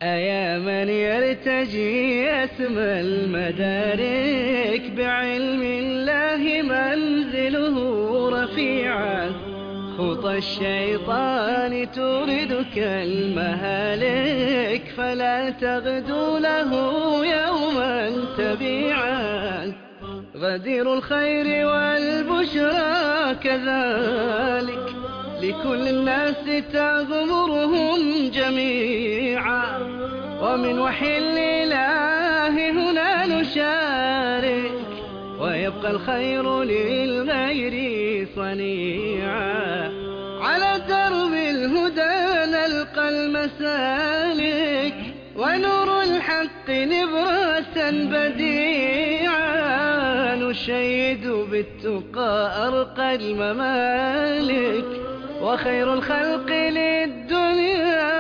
أيا من يرتجي أسمى المدارك، بعلم الله منزله رفيعا. خطى الشيطان توردك المهالك، فلا تغدو له يوما تبيعا. غدير الخير والبشرى كذلك، لكل الناس تغمرهم جميعا. ومن وحي الإله هنا نشارك، ويبقى الخير للغير صنيعا. على درب الهدى نلقى المسالك، ونور الحق نبراسا بديعا. نشيد بالتقى أرقى الممالك، وخير الخلق للدنيا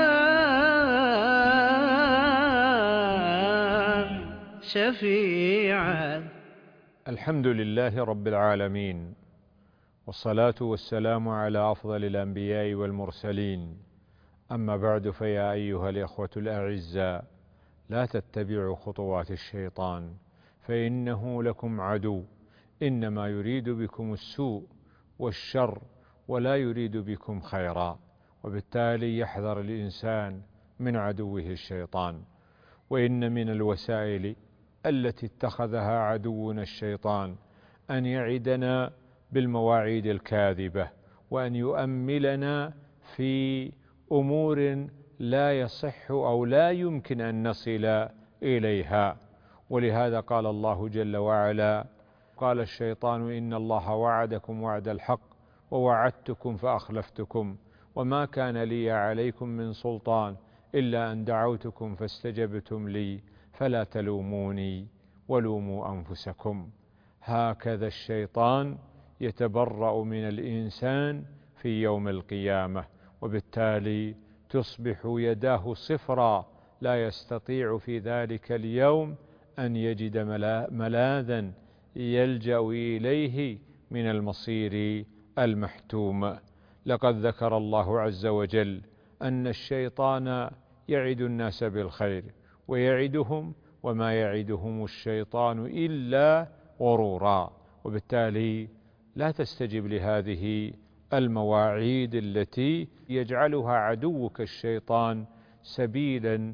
شفيعا. الحمد لله رب العالمين، والصلاة والسلام على أفضل الأنبياء والمرسلين. أما بعد، فيا أيها الإخوة الأعزاء، لا تتبعوا خطوات الشيطان، فإنه لكم عدو، إنما يريد بكم السوء والشر ولا يريد بكم خيرا. وبالتالي يحذر الإنسان من عدوه الشيطان. وإن من الوسائل التي اتخذها عدونا الشيطان أن يعدنا بالمواعيد الكاذبة، وأن يؤملنا في أمور لا يصح أو لا يمكن أن نصل إليها. ولهذا قال الله جل وعلا: قال الشيطان إن الله وعدكم وعد الحق ووعدتكم فأخلفتكم، وما كان لي عليكم من سلطان إلا أن دعوتكم فاستجبتم لي، فلا تلوموني ولوموا أنفسكم. هكذا الشيطان يتبرأ من الإنسان في يوم القيامة، وبالتالي تصبح يداه صفرا، لا يستطيع في ذلك اليوم أن يجد ملاذا يلجأ إليه من المصير المحتوم. لقد ذكر الله عز وجل أن الشيطان يعد الناس بالخير ويعدهم، وما يعدهم الشيطان إلا غرورا. وبالتالي لا تستجب لهذه المواعيد التي يجعلها عدوك الشيطان سبيلا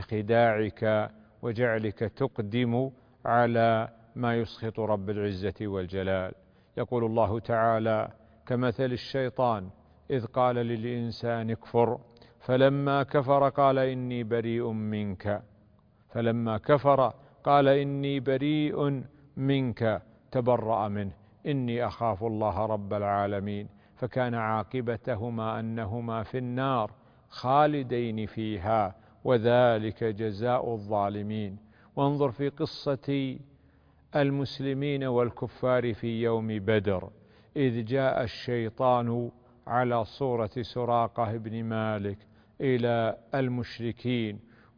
لخداعك وجعلك تقدم على ما يسخط رب العزة والجلال. يقول الله تعالى: كمثل الشيطان إذ قال للإنسان اكفر، فلما كفر قال إني بريء منك. فلما كفر قال إني بريء منك، تبرأ منه، إني أخاف الله رب العالمين. فكان عاقبتهما أنهما في النار خالدين فيها، وذلك جزاء الظالمين. وانظر في قصة المسلمين والكفار في يوم بدر، إذ جاء الشيطان على صورة سراقة بن مالك إلى المشركين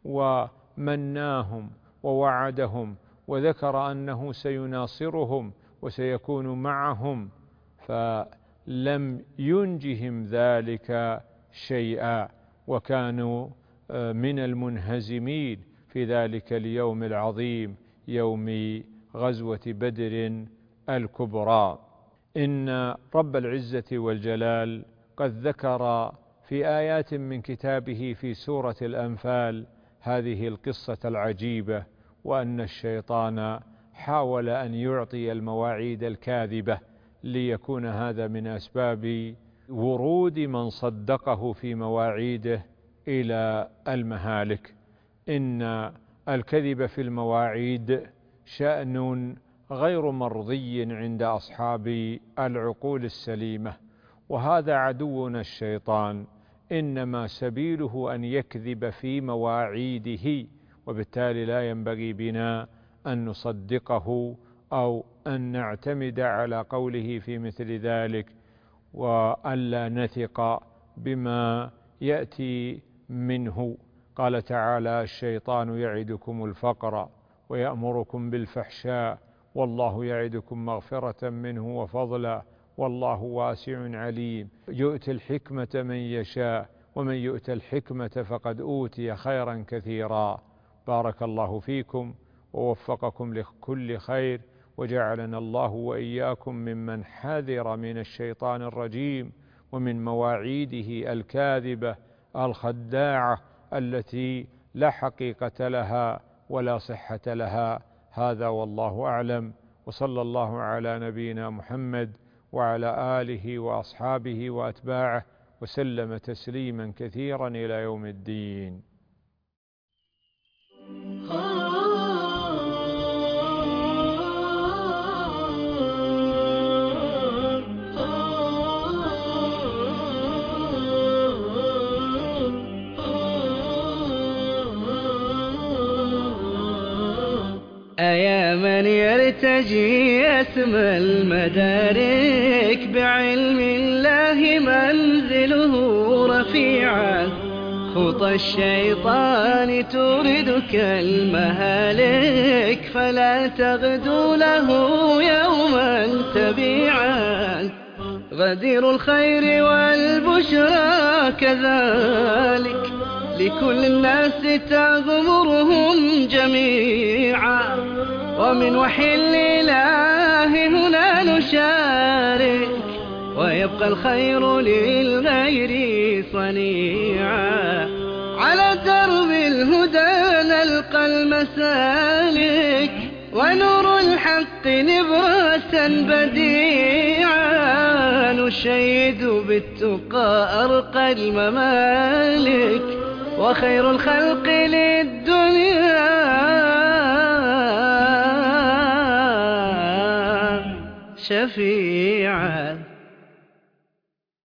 ومناهم ووعدهم وذكر أنه سيناصرهم وسيكون معهم، فلم ينجهم ذلك شيئا، وكانوا من المنهزمين في ذلك اليوم العظيم، يوم غزوة بدر الكبرى. إن رب العزة والجلال قد ذكر في آيات من كتابه في سورة الأنفال هذه القصة العجيبة، وأن الشيطان حاول أن يعطي المواعيد الكاذبة ليكون هذا من أسباب ورود من صدقه في مواعيده إلى المهالك. إن الكذب في المواعيد شأن غير مرضي عند أصحاب العقول السليمة، وهذا عدونا الشيطان إنما سبيله أن يكذب في مواعيده، وبالتالي لا ينبغي بنا أن نصدقه أو أن نعتمد على قوله في مثل ذلك، وألا نثق بما يأتي منه. قال تعالى: الشيطان يعدكم الفقر ويأمركم بالفحشاء والله يعدكم مغفرة منه وفضلا والله واسع عليم، يؤتي الحكمة من يشاء ومن يؤت الحكمة فقد أوتي خيرا كثيرا. بارك الله فيكم ووفقكم لكل خير، وجعلنا الله وإياكم ممن حذر من الشيطان الرجيم ومن مواعيده الكاذبة الخداعة التي لا حقيقة لها ولا صحة لها. هذا والله أعلم، وصلى الله على نبينا محمد وعلى آله وأصحابه وأتباعه وسلم تسليما كثيرا إلى يوم الدين. أيا من يرتجي اسم المدارك، بعلم الله منزله رفيعا، خطى الشيطان توردك المهالك، فلا تغدو له يوما تبيعا. غدير الخير والبشرى كذلك، لكل الناس تغمرهم جميعا، ومن وحي الإله هنا نشارك، ويبقى الخير للغير صنيعا. على درب الهدى نلقى المسالك، ونور الحق نبراسا بديعا، نشيد بالتقى أرقى الممالك، وخير الخلق للدنيا شفيعا.